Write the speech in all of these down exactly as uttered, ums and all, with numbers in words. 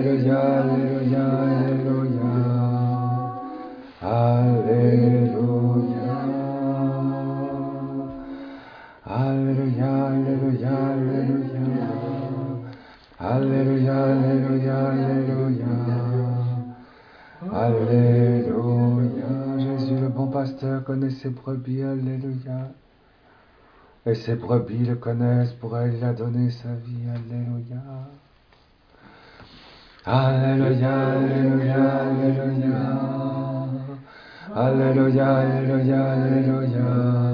Alléluia, Alléluia, Alléluia. Alléluia. Alléluia, Alléluia, Alléluia. Alléluia, Alléluia, Alléluia. Alléluia. Jésus, le bon pasteur, connaît ses brebis. Alléluia. Et ses brebis le connaissent, pour elles il a donné sa vie. Alléluia. Alléluia, Alléluia, Alléluia. Alléluia, Alléluia, Alléluia.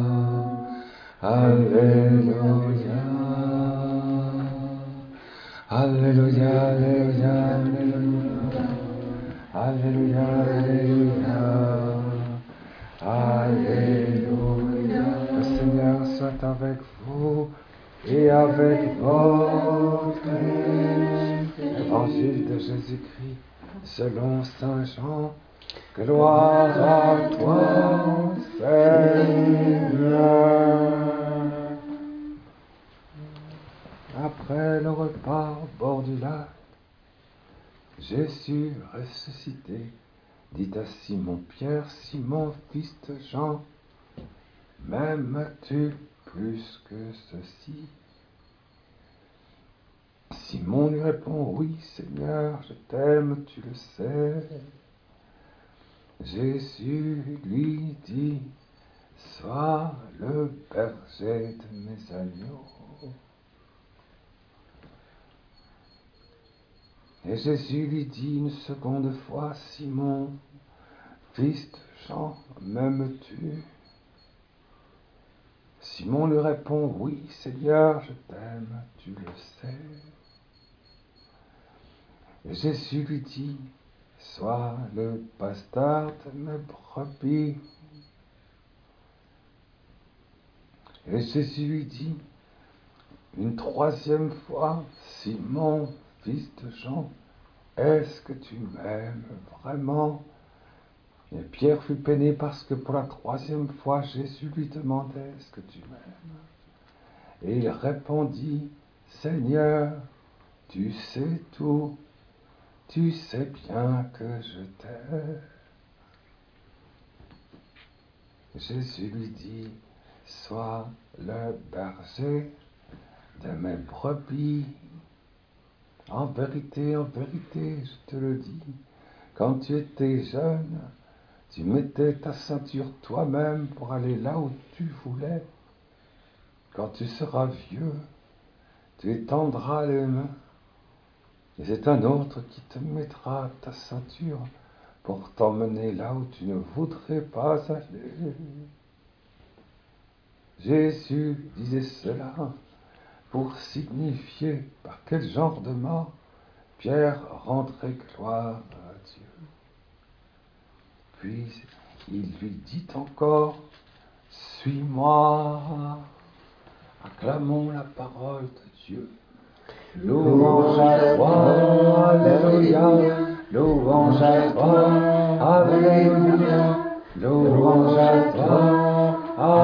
Alléluia. Alléluia, Alléluia, Alléluia. Alléluia, Alléluia. Alléluia. Le Seigneur soit avec vous et avec votre esprit. Évangile de Jésus-Christ selon saint Jean. Gloire à toi, Seigneur. Après le repas au bord du lac, Jésus ressuscité dit à Simon-Pierre, Simon, fils de Jean, m'aimes-tu plus que ceci? Simon lui répond, oui, Seigneur, je t'aime, tu le sais. Jésus lui dit, sois le berger de mes agneaux. Et Jésus lui dit une seconde fois, Simon, fils de Jean, m'aimes-tu? Simon lui répond, oui, Seigneur, je t'aime, tu le sais. Et Jésus lui dit, sois le pasteur de mes brebis. Et Jésus lui dit, une troisième fois, Simon, fils de Jean, est-ce que tu m'aimes vraiment? Et Pierre fut peiné parce que pour la troisième fois, Jésus lui demandait, est-ce que tu m'aimes? Et il répondit, Seigneur, tu sais tout, tu sais bien que je t'aime. Jésus lui dit, sois le berger de mes brebis. En vérité, en vérité, je te le dis, quand tu étais jeune, tu mettais ta ceinture toi-même pour aller là où tu voulais. Quand tu seras vieux, tu étendras les mains, et c'est un autre qui te mettra ta ceinture pour t'emmener là où tu ne voudrais pas aller. Jésus disait cela pour signifier par quel genre de mort Pierre rendrait gloire à Dieu. Puis il lui dit encore, suis-moi, acclamons la parole de Dieu. Louange à toi, Alléluia, louange à toi, Alléluia, louange à toi,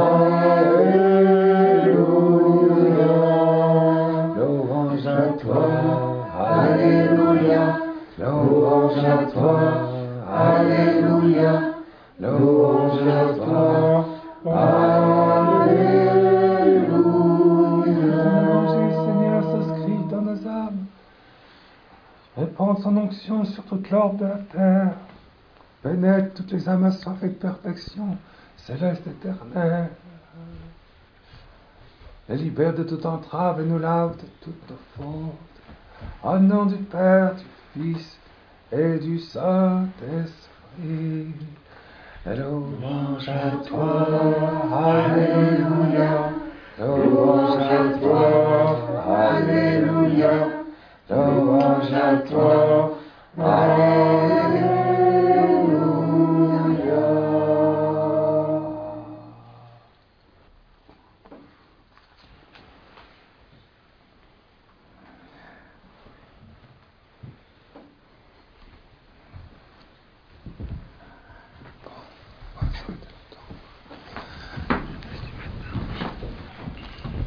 Alléluia, louange à toi, Alléluia, louange à toi, Alléluia, louange à toi, Alléluia. Seigneur s'inscrit dans nos âmes, répand son onction sur toute l'orbe de la terre, pénètre toutes les âmes assoiffées de perfection, céleste éternelle, et libère de toute entrave et nous lave de toutes nos fautes. Au nom du Père, du Fils et du Saint-Esprit. Louange à toi, Alléluia. Louange à toi, Alléluia. Louange à toi, Alléluia.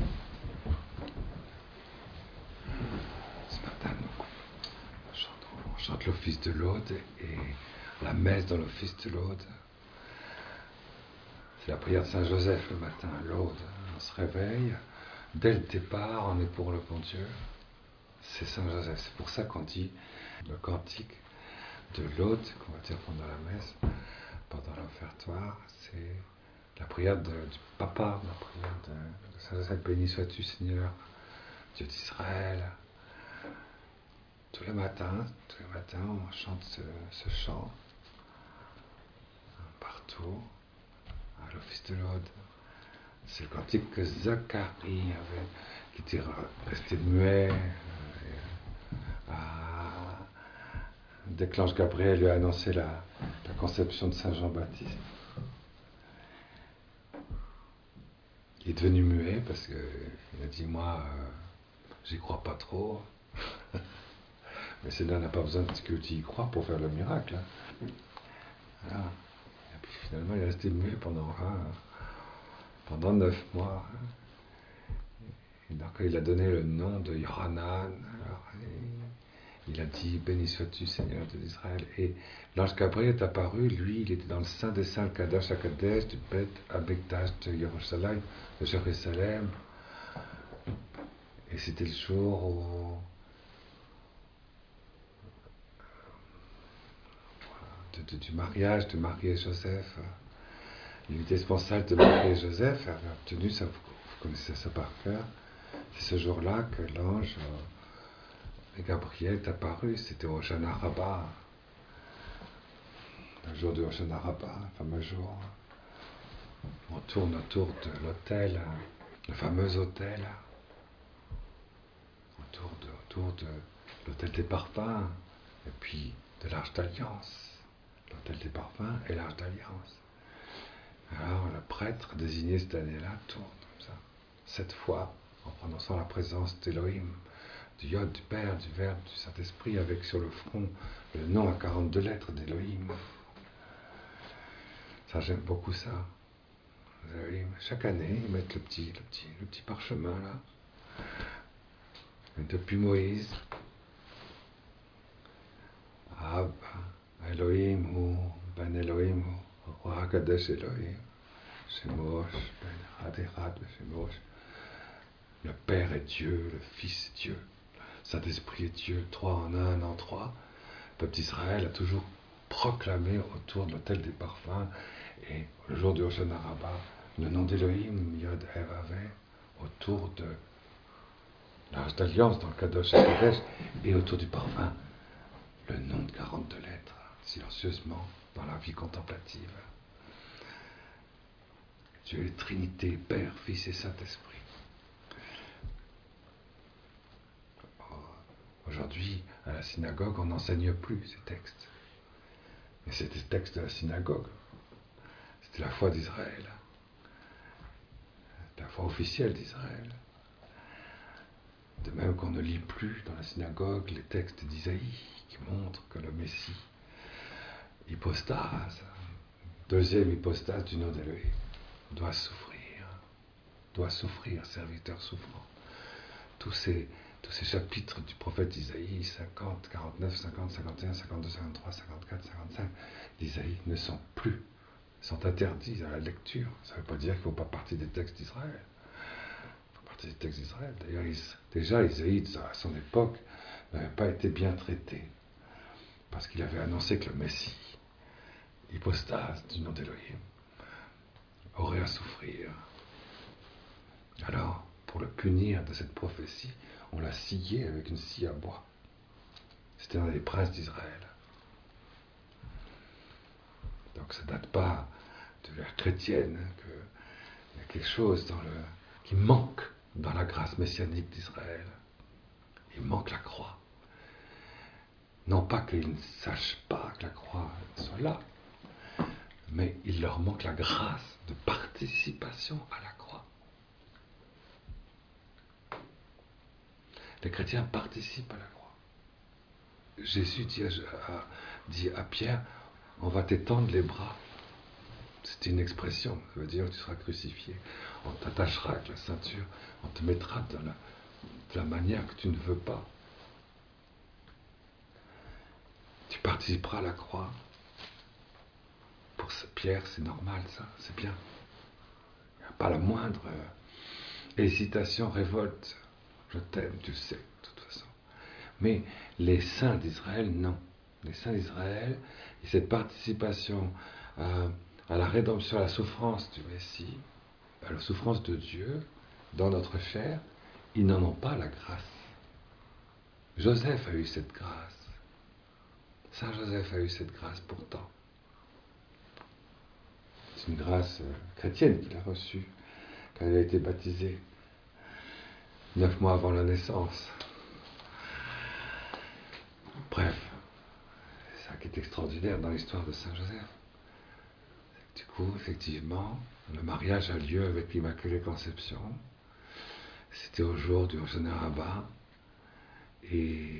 Ce matin, nous chantons chante l'office de l'Aude et la messe dans l'office de l'Aude. C'est la prière de Saint Joseph le matin, l'Aude. On se réveille, dès le départ, on est pour le bon Dieu. C'est Saint Joseph. C'est pour ça qu'on dit le cantique de l'Aude, qu'on va dire pendant la messe, pendant l'offertoire, c'est la prière de, du Papa, la prière de, de Saint Joseph. Béni sois-tu, Seigneur, Dieu d'Israël. Tous les matins, tous les matins, on chante ce, ce chant partout, à l'office de l'Aude. C'est le cantique que Zacharie avait, qui était resté muet. Euh, à, dès que l'ange Gabriel lui a annoncé la, la conception de Saint Jean-Baptiste. Il est devenu muet parce qu'il a dit, moi, euh, j'y crois pas trop. Mais Seigneur n'a pas besoin que tu y crois pour faire le miracle. Hein. Voilà. Et puis finalement, il est resté muet pendant, hein, pendant neuf mois. Et donc, il a donné le nom de Yohanan. Alors, il a dit, béni sois-tu, Seigneur de l'Israël. Et l'ange Gabriel est apparu, lui, il était dans le Saint des Saints, le Kadosh HaKadosh, du Beth Amikdash de Jérusalem, de Jérusalem. Et c'était le jour où de, de, du mariage de Marie et Joseph. Il était responsable de Marie et Joseph, avait obtenu ça, vous, vous connaissez ça par cœur. C'est ce jour-là que l'ange euh, Gabriel est apparu, c'était au Hoshana Rabbah. Le jour du Hoshana Rabbah, le fameux jour. On tourne autour de l'autel, le fameux autel, autour de, autour de l'autel des parfums, et puis de l'Arche d'Alliance. L'autel des parfums et l'Arche d'Alliance. Alors le prêtre désigné cette année-là tourne comme ça, sept fois, en prononçant la présence d'Élohim, du Yod, du Père, du Verbe, du Saint-Esprit, avec sur le front le nom à quarante-deux lettres d'Élohim. Ça, j'aime beaucoup ça. Chaque année, ils mettent le petit, le petit, le petit parchemin là. Et depuis Moïse, Ab, Elohim ou Ben Elohim ou Hakadosh Elohim, Shemosh, Ben Had Echad, Shemosh. Le Père est Dieu, le Fils est Dieu, le Saint-Esprit est Dieu, trois en un, un en trois. Le peuple d'Israël a toujours proclamé autour de l'autel des parfums et le jour du Hoshana Rabbah, le nom d'Élohim, Yod He Vav, autour de l'Arche d'Alliance dans le Kadosh HaKadosh et autour du parfum, le nom de quarante-deux lettres, silencieusement dans la vie contemplative. Dieu est Trinité, Père, Fils et Saint-Esprit. Aujourd'hui, à la synagogue, on n'enseigne plus ces textes. Mais c'était ce texte de la synagogue. C'était la foi d'Israël. La foi officielle d'Israël. De même qu'on ne lit plus dans la synagogue les textes d'Isaïe qui montrent que le Messie, hypostase, deuxième hypostase du nom d'Élohim, doit souffrir, doit souffrir, serviteur souffrant. Tous ces, tous ces chapitres du prophète Isaïe, cinquante, quarante-neuf, cinquante, cinquante et un, cinquante-deux, cinquante-trois, cinquante-quatre, cinquante-cinq, d'Isaïe ne sont plus, sont interdits à la lecture. Ça ne veut pas dire qu'ils ne font pas partie des textes d'Israël. Des textes d'Israël. D'ailleurs, déjà, Isaïe, à son époque, n'avait pas été bien traité, parce qu'il avait annoncé que le Messie, hypostase du nom d'Élohim, aurait à souffrir. Alors, pour le punir de cette prophétie, on l'a scié avec une scie à bois. C'était un des princes d'Israël. Donc ça ne date pas de l'ère chrétienne, hein, qu'il y a quelque chose dans le, qui manque dans la grâce messianique d'Israël. Il manque la croix. Non pas qu'ils ne sachent pas que la croix soit là, mais il leur manque la grâce de participation à la croix. Les chrétiens participent à la croix. Jésus dit à, à, dit à Pierre, on va t'étendre les bras. C'est une expression, ça veut dire que tu seras crucifié. On t'attachera avec la ceinture, on te mettra de la, de la manière que tu ne veux pas. tu participeras à la croix. Pour Pierre, c'est normal ça, c'est bien. Il n'y a pas la moindre euh, hésitation, révolte. Je t'aime, tu sais, de toute façon. Mais les saints d'Israël, non. Les saints d'Israël, et cette participation à, à la rédemption, à la souffrance du Messie, à la souffrance de Dieu dans notre chair, ils n'en ont pas la grâce. Joseph a eu cette grâce. Saint Joseph a eu cette grâce pourtant. C'est une grâce euh, chrétienne qu'il a reçue quand il a été baptisé, neuf mois avant la naissance. Bref, c'est ça qui est extraordinaire dans l'histoire de Saint Joseph. Du coup, effectivement, le mariage a lieu avec l'Immaculée Conception. C'était au jour du Hoshana Rabbah et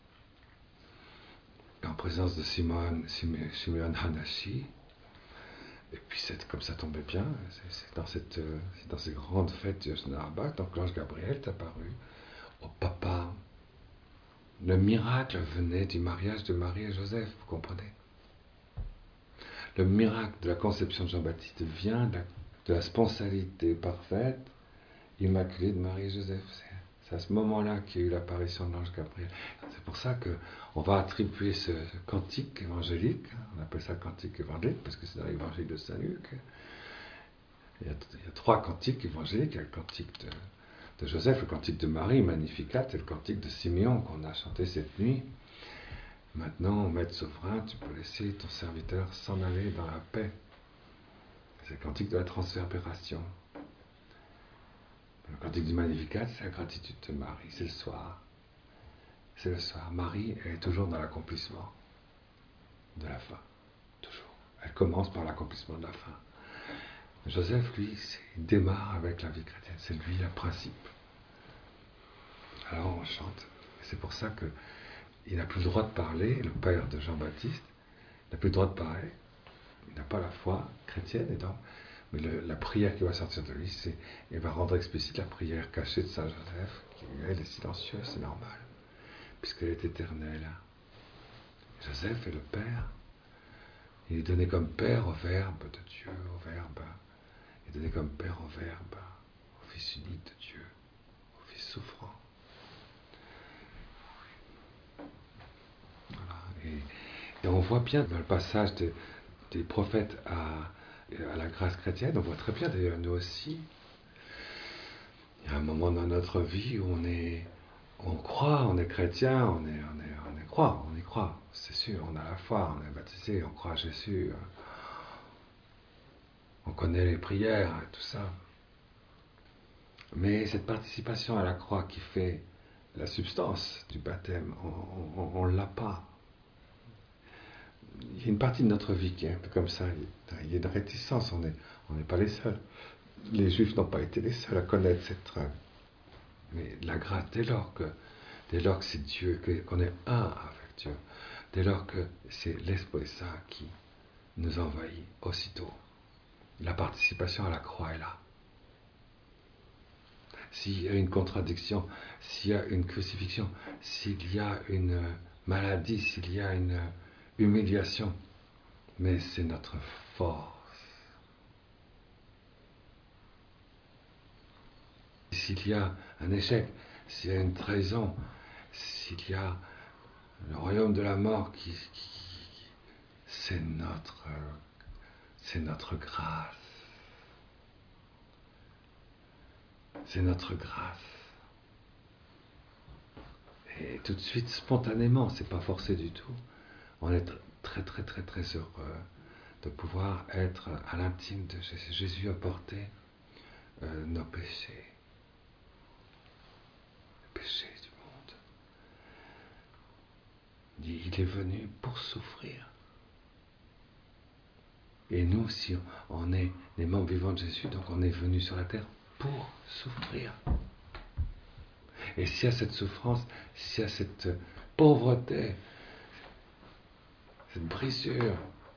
en présence de Simone, Simeon Hanashi. Et puis c'est comme ça tombait bien, c'est, c'est dans cette, c'est dans ces grandes fêtes du Hoshana Rabbah, donc l'ange Gabriel est apparu au papa. Le miracle venait du mariage de Marie et Joseph, vous comprenez? Le miracle de la conception de Jean-Baptiste vient de la, de la spontanéité parfaite, immaculée de Marie et Joseph. C'est, c'est à ce moment-là qu'il y a eu l'apparition de l'ange Gabriel. C'est pour ça qu'on va attribuer ce, ce cantique évangélique, on appelle ça cantique évangélique, parce que c'est dans l'évangile de Saint Luc. Il y a, il y a trois cantiques évangéliques, il y a le cantique de, de Joseph, le cantique de Marie, Magnificat, et le cantique de Simeon qu'on a chanté cette nuit. Maintenant, Maître souverain, tu peux laisser ton serviteur s'en aller dans la paix. C'est le cantique de la transverbération. Le cantique du Magnificat, c'est la gratitude de Marie, c'est le soir. C'est le soir. Marie, elle est toujours dans l'accomplissement de la fin. Toujours. Elle commence par l'accomplissement de la fin. Joseph, lui, il démarre avec la vie chrétienne. C'est lui le principe. Alors on chante. Et c'est pour ça que il n'a plus le droit de parler, le père de Jean-Baptiste, il n'a plus le droit de parler. Il n'a pas la foi chrétienne, et donc, mais le, la prière qui va sortir de lui, c'est, il va rendre explicite la prière cachée de Saint Joseph, qui elle est silencieuse, c'est normal, puisqu'elle est éternelle. Joseph est le Père. Il est donné comme Père au Verbe de Dieu, au Verbe. Il est donné comme Père au Verbe, au Fils unique de Dieu, au Fils souffrant. Voilà. Et, et on voit bien dans le passage de, des prophètes à, à la grâce chrétienne, on voit très bien d'ailleurs nous aussi. Il y a un moment dans notre vie où on est, on croit, on est chrétien, on est, on est, on est croit, on y croit, c'est sûr, on a la foi, on est baptisé, on croit à Jésus, on connaît les prières et tout ça. Mais cette participation à la croix qui fait la substance du baptême, on ne l'a pas. Il y a une partie de notre vie qui est un peu comme ça, il y a une réticence, on n'est on n'est pas les seuls. Les Juifs n'ont pas été les seuls à connaître cette trêve. Mais la grâce, dès lors que, dès lors que c'est Dieu, que, qu'on est un avec Dieu, dès lors que c'est l'Esprit Saint qui nous envahit aussitôt, la participation à la croix est là. S'il y a une contradiction, s'il y a une crucifixion, s'il y a une maladie, s'il y a une humiliation, mais c'est notre force. S'il y a un échec, s'il y a une trahison, s'il y a le royaume de la mort, qui, qui c'est notre, c'est notre grâce. C'est notre grâce. Et tout de suite, spontanément, c'est pas forcé du tout. On est très très très très heureux de pouvoir être à l'intime de Jésus. Jésus a porté euh, nos péchés. Les péchés du monde. Il est venu pour souffrir. Et nous, si on est les membres vivants de Jésus, donc on est venu sur la terre pour souffrir. Et s'il y a cette souffrance, s'il y a cette pauvreté, cette brisure,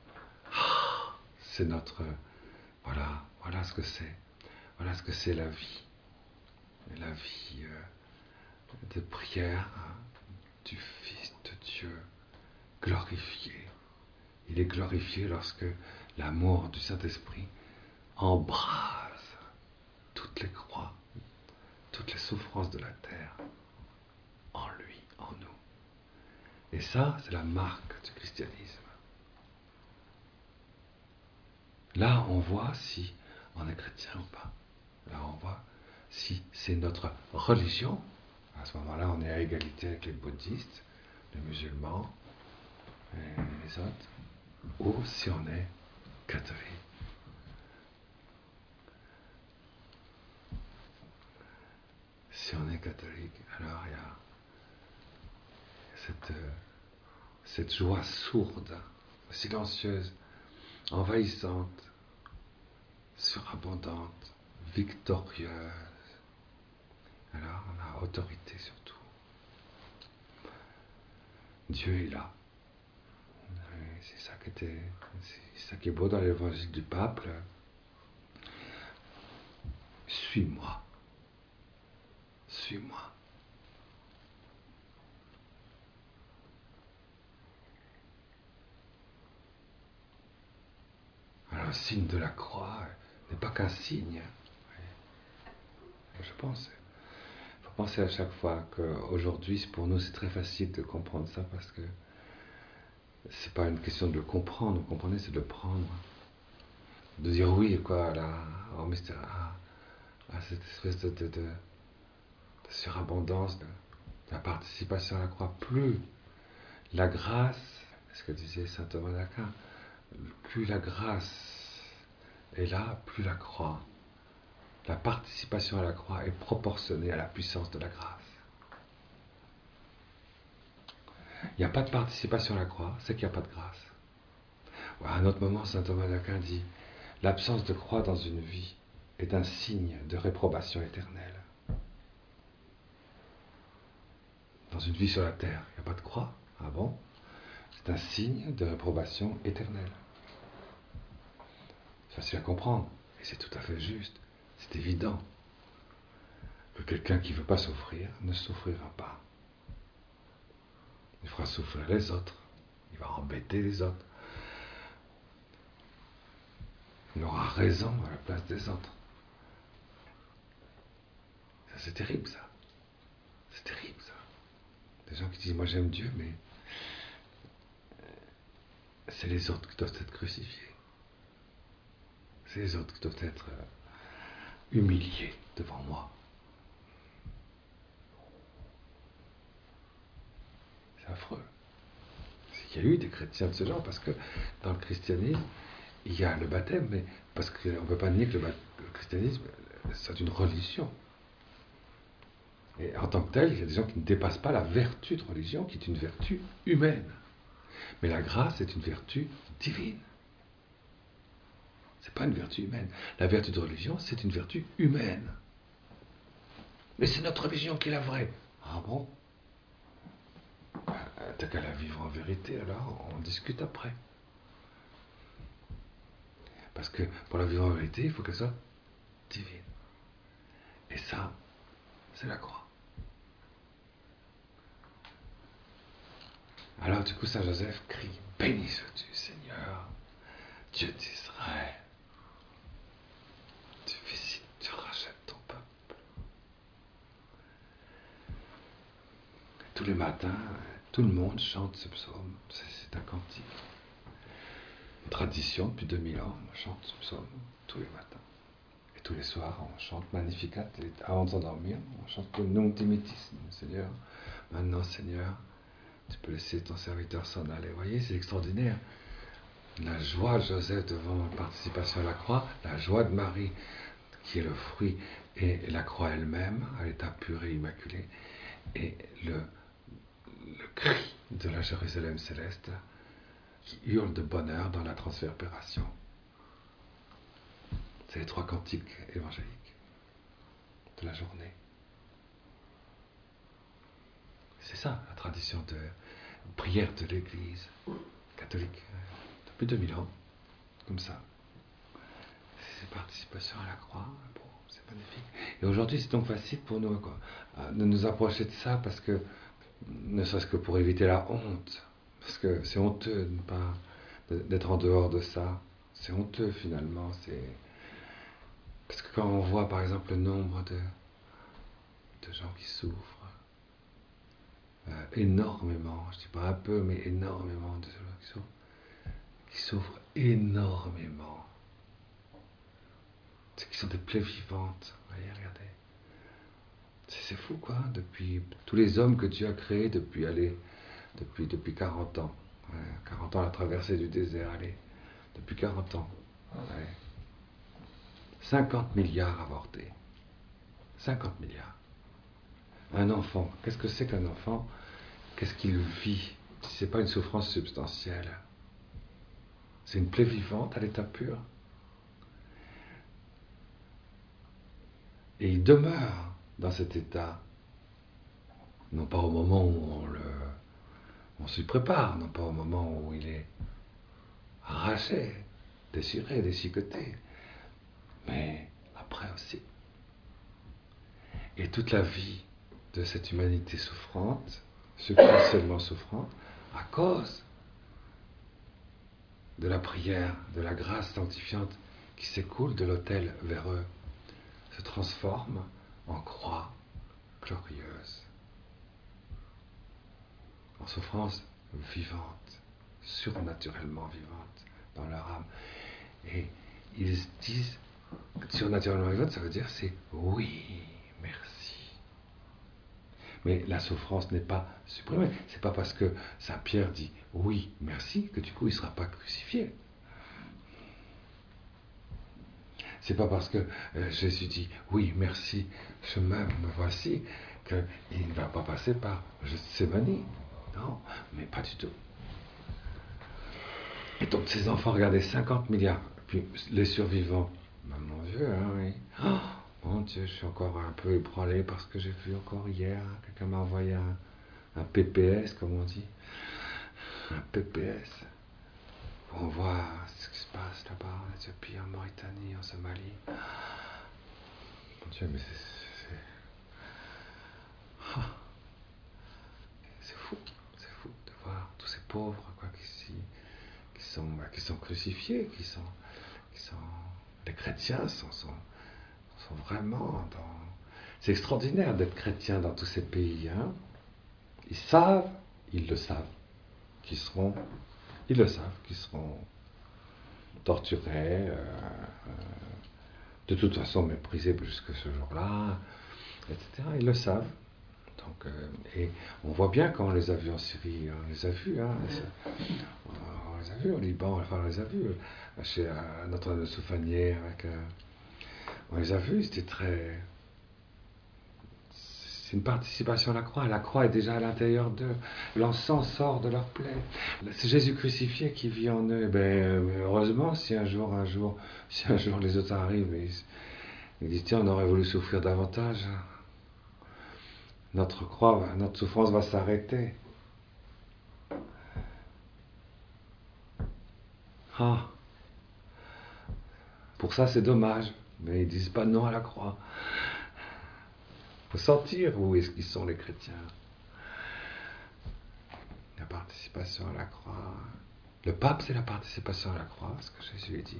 c'est notre... Voilà, voilà ce que c'est. Voilà ce que c'est la vie. La vie euh, de prière hein, du Fils de Dieu, glorifié. Il est glorifié lorsque l'amour du Saint-Esprit embrase toutes les croix, toutes les souffrances de la terre, en lui, en nous. Et ça, c'est la marque du christianisme. Là, on voit si on est chrétien ou pas. Là, on voit si c'est notre religion. À ce moment-là, on est à égalité avec les bouddhistes, les musulmans, et les autres. Ou si on est catholique. Si on est catholique, alors il y a cette, euh, cette joie sourde, silencieuse, envahissante, surabondante, victorieuse. Alors on a autorité sur tout. Dieu est là. C'est ça qui était, c'est ça qui est beau dans l'évangile du pape. Suis-moi. Suis-moi. Alors le signe de la croix n'est pas qu'un signe. Je pense. Il faut penser à chaque fois qu'aujourd'hui, pour nous, c'est très facile de comprendre ça parce que c'est pas une question de le comprendre. Vous comprenez, c'est de le prendre. De dire oui, quoi, là, en mystère, à, à cette espèce de, de, de, de surabondance, de, de la participation à la croix. Plus la grâce, ce que disait saint Thomas d'Aquin, plus la grâce est là, plus la croix, la participation à la croix est proportionnée à la puissance de la grâce. Il n'y a pas de participation à la croix, c'est qu'il n'y a pas de grâce. À un autre moment, saint Thomas d'Aquin dit « L'absence de croix dans une vie est un signe de réprobation éternelle. » Dans une vie sur la terre, il n'y a pas de croix. Ah bon? C'est un signe de réprobation éternelle. C'est facile à comprendre, et c'est tout à fait juste. C'est évident que quelqu'un qui ne veut pas souffrir ne souffrira pas. Il fera souffrir les autres. Il va embêter les autres. Il aura raison à la place des autres. Ça, c'est terrible, ça. C'est terrible, ça. Des gens qui disent, moi j'aime Dieu, mais c'est les autres qui doivent être crucifiés. C'est les autres qui doivent être humiliés devant moi. C'est affreux. Il y a eu des chrétiens de ce genre, parce que dans le christianisme, il y a le baptême, mais parce qu'on ne peut pas nier que le, le christianisme, c'est une religion. Et en tant que tel, il y a des gens qui ne dépassent pas la vertu de religion, qui est une vertu humaine. Mais la grâce est une vertu divine. Ce n'est pas une vertu humaine. La vertu de religion, c'est une vertu humaine. Mais c'est notre religion qui est la vraie. Ah bon? T'as qu'à la vivre en vérité, alors on discute après. Parce que pour la vivre en vérité, il faut qu'elle soit divine. Et ça, c'est la croix. Alors du coup, saint Joseph crie, béni sois-tu, Seigneur, Dieu d'Israël. Tu visites, tu rachètes ton peuple. Tous les matins, tout le monde chante ce psaume. C'est un cantique. Une tradition depuis deux mille ans, on chante ce psaume tous les matins. Et tous les soirs, on chante Magnificat. Et avant de s'endormir, on chante le Nunc Dimittis. Seigneur, maintenant, Seigneur, tu peux laisser ton serviteur s'en aller. Vous voyez, c'est extraordinaire. La joie de Joseph devant la participation à la croix, la joie de Marie, qui est le fruit, et la croix elle-même, à l'état pur et immaculé, et le, le cri de la Jérusalem céleste, qui hurle de bonheur dans la transverbération. C'est les trois cantiques évangéliques de la journée. C'est ça, la tradition de prière de l'Église catholique, depuis deux mille ans, comme ça. C'est participation à la croix, bon, c'est magnifique. Et aujourd'hui, c'est donc facile pour nous quoi, de nous approcher de ça, parce que, ne serait-ce que pour éviter la honte, Parce que c'est honteux de ne pas, d'être en dehors de ça. C'est honteux finalement. C'est... Parce que quand on voit par exemple le nombre de, de gens qui souffrent, euh, énormément, je dis pas un peu, mais énormément de gens qui souffrent, qui souffrent énormément. C'est qui sont des plaies vivantes. Voyez, regardez. C'est, c'est fou quoi, depuis tous les hommes que Dieu a créés depuis, allez, depuis, depuis quarante ans. Ouais, quarante ans à la traversée du désert, allez. Depuis quarante ans. Ouais. cinquante milliards avortés. cinquante milliards. Un enfant, qu'est-ce que c'est qu'un enfant? Qu'est-ce qu'il vit si ce n'est pas une souffrance substantielle? C'est une plaie vivante à l'état pur. Et il demeure dans cet état, non pas au moment où on, le, on s'y prépare, non pas au moment où il est arraché, déchiré, déchiqueté, mais après aussi. Et toute la vie de cette humanité souffrante, substantiellement souffrante, à cause de la prière, de la grâce sanctifiante qui s'écoule de l'autel vers eux, se transforme en croix glorieuse, en souffrance vivante, surnaturellement vivante dans leur âme. Et ils disent, surnaturellement vivante, ça veut dire c'est oui, merci. Mais la souffrance n'est pas supprimée. C'est pas parce que Saint Pierre dit oui, merci, que du coup il ne sera pas crucifié. C'est pas parce que euh, Jésus dit oui, merci, je m'aime, me voici, qu'il ne va pas passer par Gethsémani. Non, mais pas du tout. Et donc ces enfants, regardez, cinquante milliards. Puis les survivants, ben, mon Dieu, hein, oui. Oh, mon Dieu, je suis encore un peu ébranlé parce que j'ai vu encore hier, hein, quelqu'un m'a envoyé un, un P P S, comme on dit. Un P P S. On voit ce qui se passe là-bas, en Éthiopie, en Mauritanie, en Somalie. Mon Dieu, mais c'est... C'est, oh. C'est fou, c'est fou de voir tous ces pauvres quoi, qui, qui, sont, bah, qui sont crucifiés, qui sont... Qui sont les chrétiens sont, sont, sont vraiment dans... C'est extraordinaire d'être chrétien dans tous ces pays. Hein. Ils savent, ils le savent, qu'ils seront... Ils le savent, qu'ils seront torturés, euh, euh, de toute façon méprisés jusque ce jour-là, et cetera. Ils le savent. Donc, euh, et on voit bien quand on les a vus en Syrie, on les a vus, hein, on les a vus au Liban, enfin on les a vus chez euh, notre de Soufanier, avec, euh, on les a vus, c'était très... C'est une participation à la croix. La croix est déjà à l'intérieur d'eux. L'encens sort de leur plaie. C'est Jésus crucifié qui vit en eux. Ben, heureusement, si un jour, un jour, si un jour les autres arrivent, ils, ils disent tiens, on aurait voulu souffrir davantage. Notre croix, notre souffrance va s'arrêter. Ah. Pour ça, c'est dommage. Mais ils disent pas non à la croix. Il faut sentir où est-ce qu'ils sont les chrétiens. La participation à la croix. Le pape, c'est la participation à la croix, ce que Jésus a dit.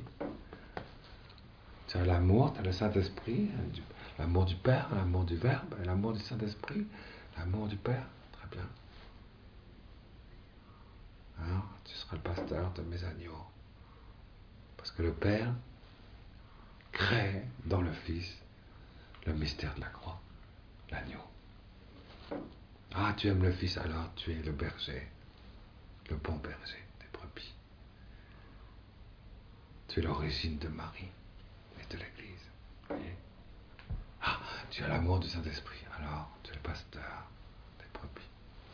Tu as l'amour, tu as le Saint-Esprit, l'amour du Père, l'amour du Verbe, l'amour du Saint-Esprit, l'amour du Père. Très bien. Alors, tu seras le pasteur de mes agneaux. Parce que le Père crée dans le Fils le mystère de la croix, l'agneau. Ah, tu aimes le Fils, alors tu es le berger, le bon berger des brebis. Tu es l'origine de Marie et de l'Église. Voyez? Ah, tu as l'amour du Saint-Esprit, alors tu es le pasteur des brebis.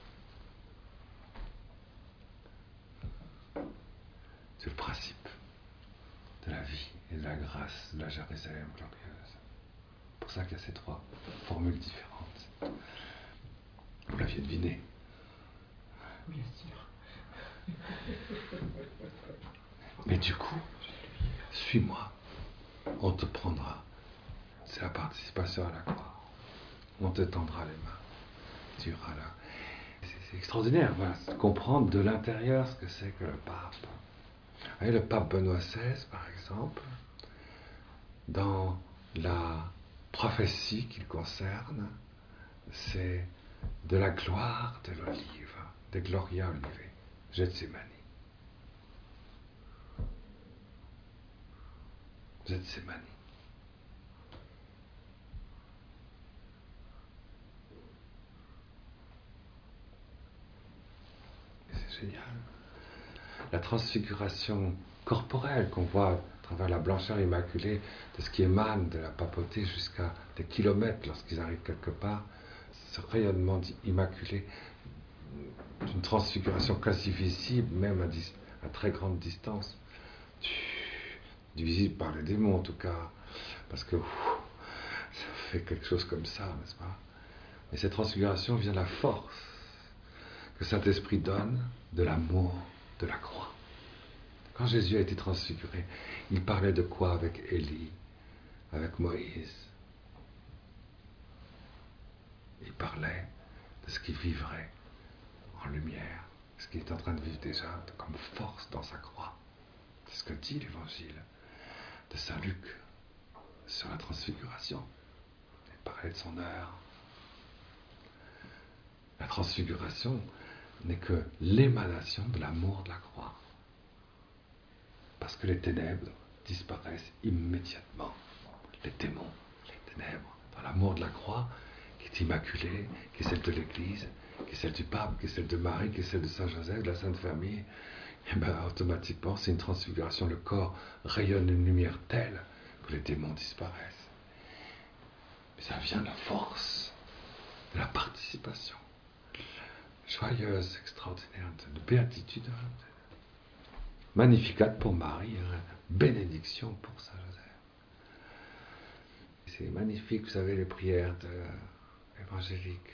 C'est le principe de la vie et de la grâce de la Jérusalem glorieuse. C'est pour ça qu'il y a ces trois formules différentes. Vous l'aviez deviné. Bien sûr. Mais du coup, suis-moi, on te prendra. C'est la participation à la croix. On te tendra les mains. Tu iras là. c'est extraordinaire, voilà, de comprendre de l'intérieur ce que c'est que le pape. Vous voyez, le pape Benoît seize, par exemple, dans la prophétie qu'il concerne, c'est de la gloire de l'olive, de Gloria Olivae, Gethsemane. Gethsemane. C'est génial. La transfiguration corporelle qu'on voit à travers la blancheur immaculée de ce qui émane de la papauté jusqu'à des kilomètres lorsqu'ils arrivent quelque part, ce rayonnement immaculé d'une transfiguration quasi visible, même à, dis, à très grande distance, visible par les démons en tout cas, parce que ouf, ça fait quelque chose comme ça, n'est-ce pas? Et cette transfiguration vient de la force que Saint-Esprit donne de l'amour de la croix. Quand Jésus a été transfiguré, il parlait de quoi avec Élie, avec Moïse? Il parlait de ce qu'il vivrait en lumière, ce qu'il est en train de vivre déjà comme force dans sa croix. C'est ce que dit l'Évangile de Saint Luc sur la transfiguration. Il parlait de son heure. La transfiguration n'est que l'émanation de l'amour de la croix. Parce que les ténèbres disparaissent immédiatement. Les démons, les ténèbres, dans l'amour de la croix, qui est immaculée, qui est celle de l'Église, qui est celle du pape, qui est celle de Marie, qui est celle de Saint Joseph, de la Sainte Famille, et bien automatiquement, c'est une transfiguration. Le corps rayonne une lumière telle que les démons disparaissent. Mais ça vient de la force, de la participation joyeuse, extraordinaire, de béatitude. Magnificat pour Marie, hein, bénédiction pour Saint Joseph. C'est magnifique, vous savez, les prières de, évangéliques.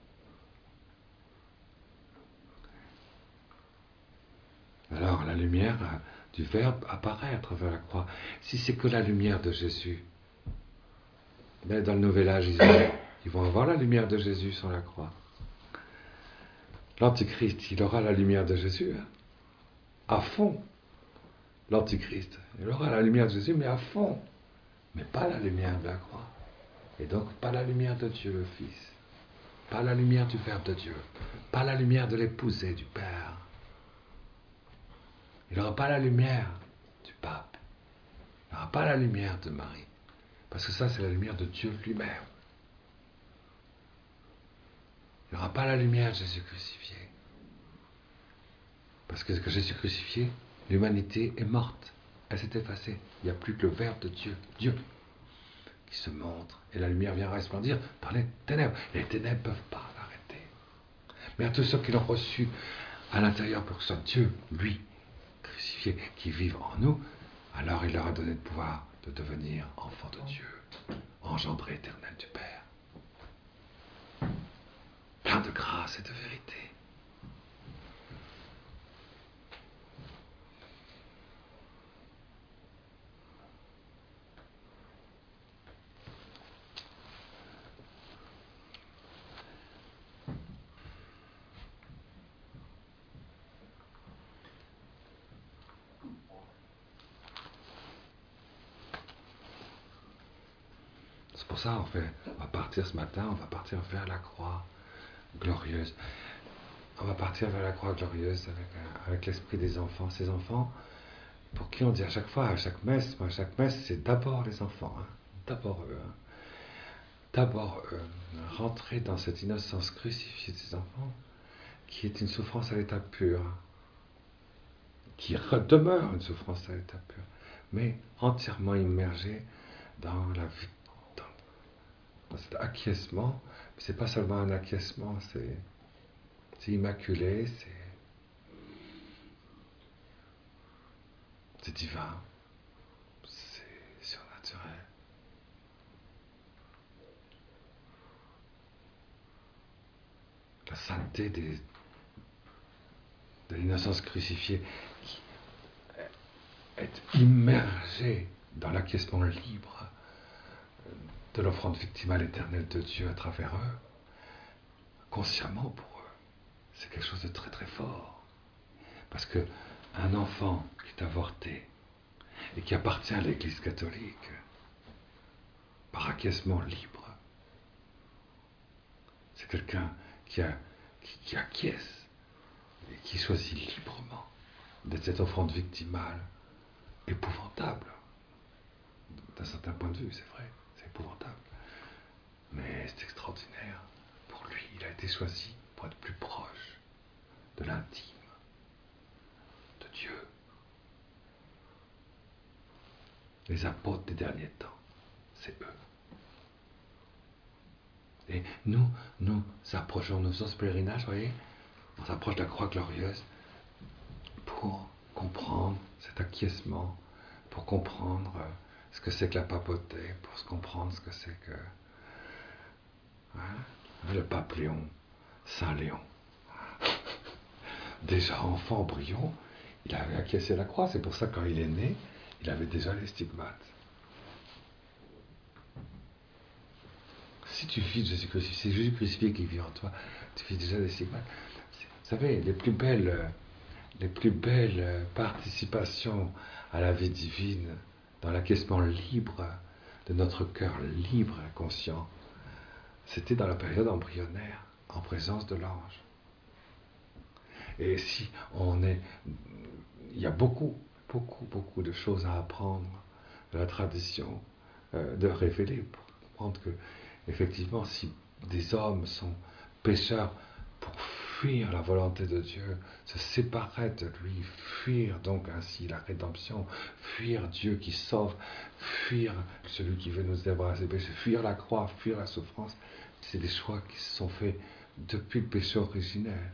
Alors, la lumière du Verbe apparaît à travers la croix. Si c'est que la lumière de Jésus, ben dans le Nouvel Âge, ils vont, ils vont avoir la lumière de Jésus sur la croix. L'Antichrist, il aura la lumière de Jésus, hein, à fond. L'Antichrist, il aura la lumière de Jésus, mais à fond. Mais pas la lumière de la croix. Et donc, pas la lumière de Dieu le Fils. Pas la lumière du Verbe de Dieu. Pas la lumière de l'épousée du Père. Il n'aura pas la lumière du pape. Il n'aura pas la lumière de Marie. Parce que ça, c'est la lumière de Dieu lui-même. Il n'aura pas la lumière de Jésus crucifié. Parce que, que Jésus crucifié, l'humanité est morte. Elle s'est effacée. Il n'y a plus que le Verbe de Dieu, Dieu, qui se montre. Et la lumière vient resplendir dans les ténèbres. Les ténèbres ne peuvent pas l'arrêter. Mais à tous ceux qui l'ont reçu à l'intérieur pour que ce soit Dieu, lui, crucifié, qui vive en nous, alors il leur a donné le pouvoir de devenir enfants de Dieu, engendrés éternels du Père. Plein de grâce et de vérité. C'est pour ça, en fait, on va partir ce matin, on va partir vers la croix glorieuse. On va partir vers la croix glorieuse avec, avec l'esprit des enfants. Ces enfants, pour qui on dit à chaque fois, à chaque messe, moi, à chaque messe, c'est d'abord les enfants, hein, d'abord eux. Hein. D'abord eux. Rentrer dans cette innocence crucifiée de ces enfants, qui est une souffrance à l'état pur, qui demeure une souffrance à l'état pur, mais entièrement immergée dans la vie. Dans cet acquiescement, mais c'est pas seulement un acquiescement, c'est, c'est immaculé, c'est, c'est divin, c'est surnaturel. La sainteté des, de l'innocence crucifiée qui est immergée dans l'acquiescement libre de l'offrande victimale éternelle de Dieu à travers eux, consciemment pour eux. c'est quelque chose de très très fort. Parce que un enfant qui est avorté et qui appartient à l'Église catholique, par acquiescement libre, c'est quelqu'un qui, a, qui, qui acquiesce et qui choisit librement d'être cette offrande victimale épouvantable. D'un certain point de vue, c'est vrai, c'est épouvantable. Mais c'est extraordinaire. Pour lui, il a été choisi pour être plus proche de l'intime, de Dieu. Les apôtres des derniers temps, c'est eux. Et nous, nous approchons, nous faisons ce pèlerinage, vous voyez, on s'approche de la croix glorieuse pour comprendre cet acquiescement, pour comprendre ce que c'est que la papauté, pour se comprendre ce que c'est que hein, le pape Léon, Saint Léon. Déjà enfant embryon, il avait acquiescé la croix, c'est pour ça que quand il est né, il avait déjà les stigmates. Si tu vis Jésus crucifié, c'est Jésus crucifié qui vit en toi, tu vis déjà les stigmates. Vous savez, les plus belles, les plus belles participations à la vie divine, dans l'acquiescement libre de notre cœur libre et conscient, c'était dans la période embryonnaire, en présence de l'ange. Et si on est... Il y a beaucoup, beaucoup, beaucoup de choses à apprendre de la tradition, euh, de révéler, pour comprendre que, effectivement, si des hommes sont pécheurs pour fuir la volonté de Dieu, se séparer de lui, fuir donc ainsi la rédemption, fuir Dieu qui sauve, fuir celui qui veut nous débarrasser des péchés, fuir la croix, fuir la souffrance, c'est des choix qui se sont faits depuis le péché originel.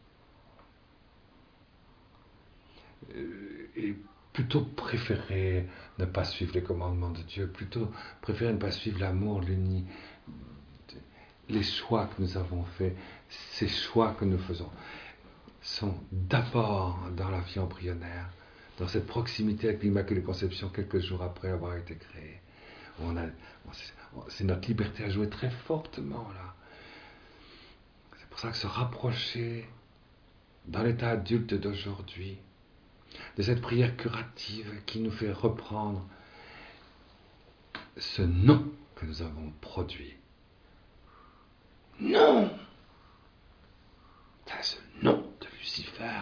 Et plutôt préférer ne pas suivre les commandements de Dieu, plutôt préférer ne pas suivre l'amour, l'uni, les choix que nous avons faits, ces choix que nous faisons, sont d'abord dans la vie embryonnaire, dans cette proximité avec l'Immaculée Conception quelques jours après avoir été créé. On a, c'est notre liberté à jouer très fortement là. C'est pour ça que se rapprocher dans l'état adulte d'aujourd'hui, de cette prière curative qui nous fait reprendre ce non que nous avons produit. Non! C'est ce non de Lucifer.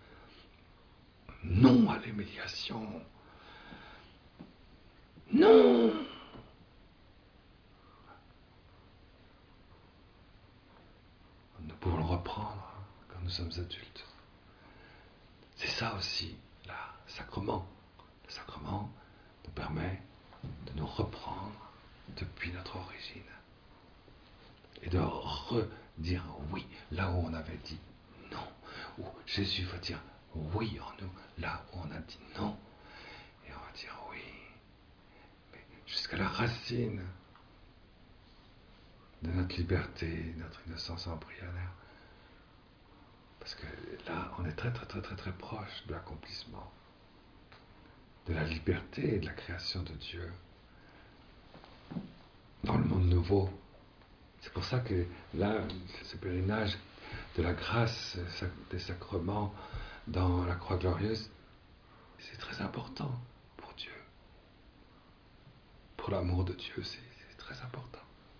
Non à l'humiliation. Non! Nous pouvons le reprendre quand nous sommes adultes. C'est ça aussi, le sacrement. Le sacrement nous permet de nous reprendre depuis notre origine et de redire oui là où on avait dit non, où Jésus va dire oui en nous là où on a dit non, et on va dire oui, mais jusqu'à la racine de notre liberté, notre innocence embryonnaire, parce que là on est très très très très très proche de l'accomplissement de la liberté et de la création de Dieu dans le monde nouveau. C'est pour ça que là, ce pèlerinage de la grâce des sacrements dans la croix glorieuse, c'est très important pour Dieu. Pour l'amour de Dieu, c'est, c'est très important.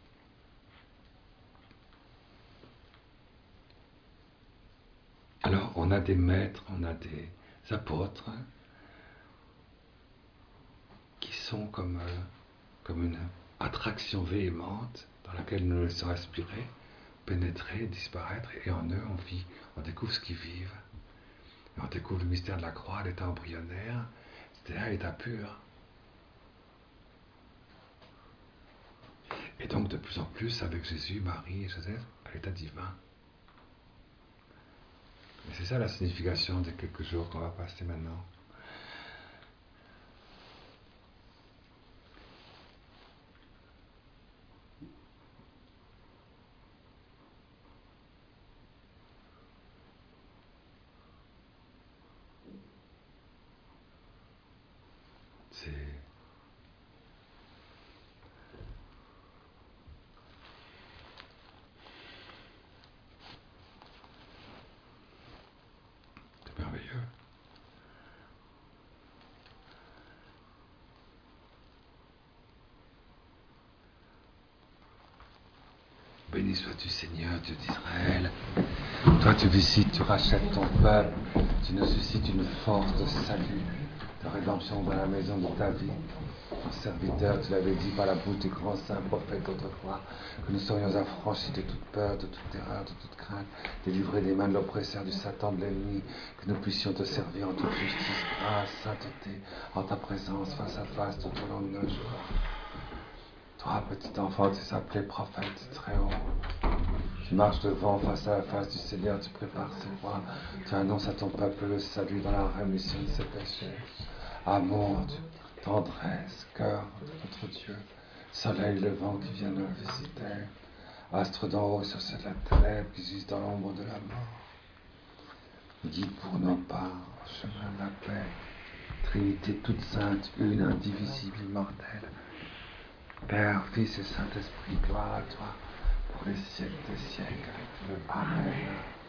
Alors, on a des maîtres, on a des apôtres hein, qui sont comme, euh, comme une attraction véhémente dans laquelle nous nous laissons aspirer, pénétrer, disparaître, et en eux, on vit, on découvre ce qu'ils vivent. Et on découvre le mystère de la croix, l'état embryonnaire, c'est-à-dire l'état pur. Et donc, de plus en plus, avec Jésus, Marie et Joseph, à l'état divin. Et c'est ça la signification des quelques jours qu'on va passer maintenant. C'est... béni sois-tu Seigneur, Dieu d'Israël. Toi tu visites, tu rachètes ton peuple, tu nous suscites une force de salut, de rédemption dans la maison de David. Ton serviteur, tu l'avais dit par la bouche des grands saints prophètes d'autrefois, que nous serions affranchis de toute peur, de toute terreur, de toute crainte, délivrés des mains de l'oppresseur, du Satan, de l'ennemi, que nous puissions te servir en toute justice, grâce, sainteté, en ta présence, face à face, tout au long de nos jours. Toi, petit enfant, tu es appelé prophète très haut. Tu marches devant, face à la face du Seigneur, tu prépares ses voies, tu annonces à ton peuple le salut dans la rémission de ses péchés. Amour, tendresse, cœur de notre Dieu, soleil levant qui vient nous visiter, astre d'en haut sur cette ténèbre qui gisent dans l'ombre de la mort. Guide pour nos pas au chemin de la paix, Trinité toute sainte, une, indivisible, immortelle. Père, Fils et Saint-Esprit, gloire à toi, pour les siècles des siècles. Amen.